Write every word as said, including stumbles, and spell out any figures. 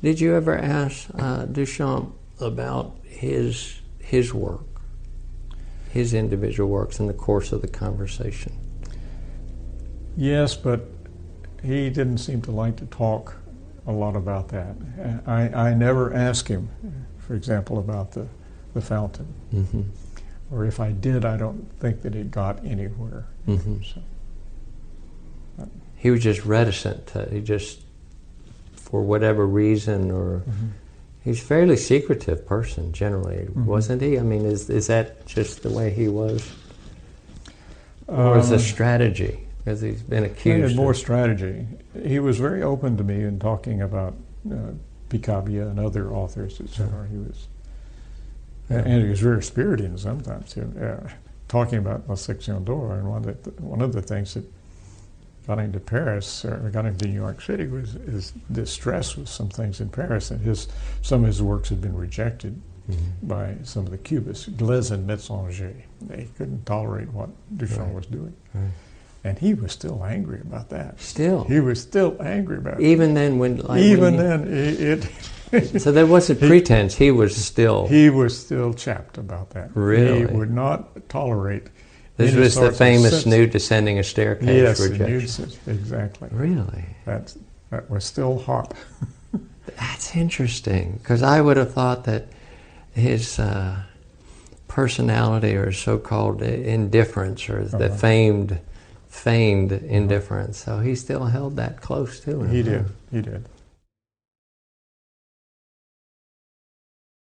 Did you ever ask uh, Duchamp about his his work, his individual works in the course of the conversation? Yes, but he didn't seem to like to talk a lot about that. I, I never asked him, for example, about the, the fountain. Mm-hmm. Or if I did, I don't think that it got anywhere. Mm-hmm. So, but, he was just reticent. To, he just, for whatever reason, or mm-hmm. he's a fairly secretive person generally, mm-hmm. wasn't he? I mean, is is that just the way he was, or is it a strategy? Because he's been accused. He had more of, strategy. He was very open to me in talking about uh, Picabia and other authors, et cetera. He was, yeah. and he was very spirited sometimes. He, uh, talking about La Section d'Or, and one of the one of the things that got him to Paris, or got him to New York City, was his distress with some things in Paris, and his some of his works had been rejected mm-hmm. by some of the Cubists, Glez and Metzinger. They couldn't tolerate what Duchamp right. was doing. Right. And he was still angry about that. Still? He was still angry about it. Even then when... Like, Even when then, it... it so there wasn't he, pretense, he was still... He was still chapped about that. Really? He would not tolerate... This was the famous nude descending a staircase yes, rejection. Yes, exactly. Really? That's, that was still hot. That's interesting, because I would have thought that his uh, personality, or so-called indifference, or uh-huh. the famed... feigned indifference, so he still held that close to him. He did, he did.